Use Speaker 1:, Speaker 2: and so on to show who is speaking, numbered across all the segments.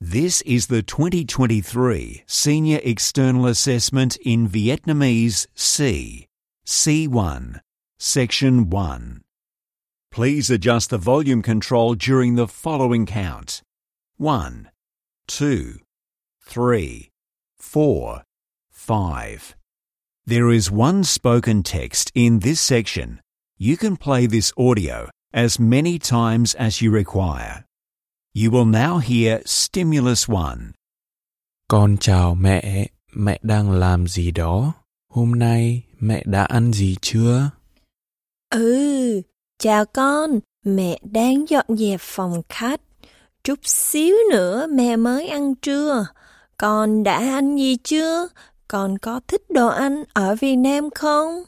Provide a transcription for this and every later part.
Speaker 1: This is the 2023 Senior External Assessment in Vietnamese C, C1, Section 1. Please adjust the volume control during the following count. 1, 2, 3, 4, 5. There is one spoken text in this section. You can play this audio as many times as you require. You will now hear Stimulus 1.
Speaker 2: Con chào mẹ, mẹ đang làm gì đó? Hôm nay mẹ đã ăn gì chưa?
Speaker 3: Chào con, mẹ đang dọn dẹp phòng khách. Chút xíu nữa mẹ mới ăn trưa. Con đã ăn gì chưa? Con có thích đồ ăn ở Việt Nam không?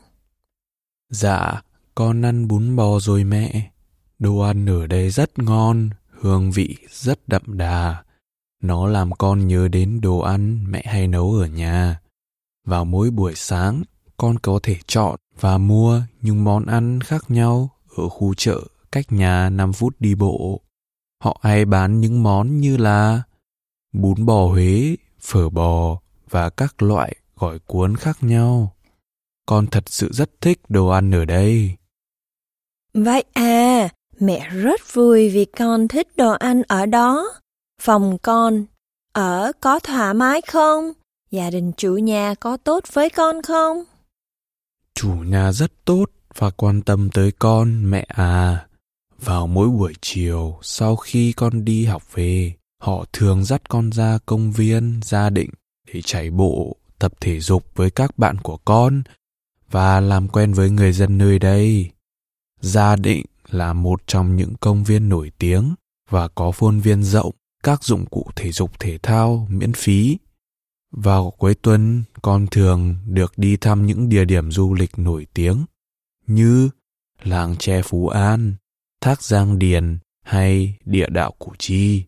Speaker 2: Dạ, con ăn bún bò rồi mẹ. Đồ ăn ở đây rất ngon, hương vị rất đậm đà. Nó làm con nhớ đến đồ ăn mẹ hay nấu ở nhà. Vào mỗi buổi sáng, con có thể chọn và mua những món ăn khác nhau ở khu chợ cách nhà 5 phút đi bộ. Họ hay bán những món như là bún bò Huế, phở bò và các loại gỏi cuốn khác nhau. Con thật sự rất thích đồ ăn ở đây.
Speaker 3: Vậy à, mẹ rất vui vì con thích đồ ăn ở đó. Phòng con ở có thoải mái không? Gia đình chủ nhà có tốt với con không?
Speaker 2: Chủ nhà rất tốt và quan tâm tới con, mẹ à. Vào mỗi buổi chiều sau khi con đi học về, họ thường dắt con ra công viên Gia Định để chạy bộ, tập thể dục với các bạn của con và làm quen với người dân nơi đây. Gia Định là một trong những công viên nổi tiếng và có khuôn viên rộng, các dụng cụ thể dục thể thao miễn phí. Vào cuối tuần, con thường được đi thăm những địa điểm du lịch nổi tiếng như làng tre Phú An, thác Giang Điền hay địa đạo Củ Chi.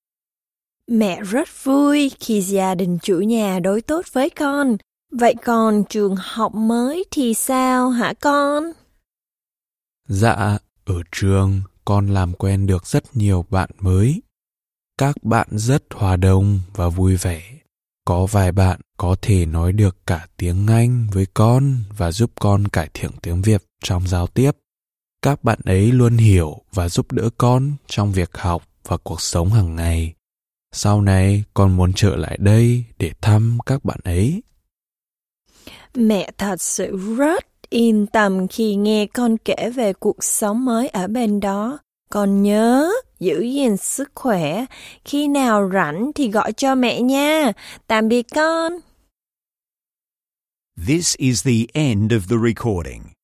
Speaker 3: Mẹ rất vui khi gia đình chủ nhà đối tốt với con. Vậy còn trường học mới thì sao hả con?
Speaker 2: Dạ, ở trường con làm quen được rất nhiều bạn mới. Các bạn rất hòa đồng và vui vẻ. Có vài bạn có thể nói được cả tiếng Anh với con và giúp con cải thiện tiếng Việt trong giao tiếp. Các bạn ấy luôn hiểu và giúp đỡ con trong việc học và cuộc sống hàng ngày. Sau này con muốn trở lại đây để thăm các bạn ấy.
Speaker 3: Mẹ thật sự rất yên tâm khi nghe con kể về cuộc sống mới ở bên đó. Con nhớ giữ gìn sức khỏe. Khi nào rảnh thì gọi cho mẹ nha. Tạm biệt con.
Speaker 1: This is the end of the recording.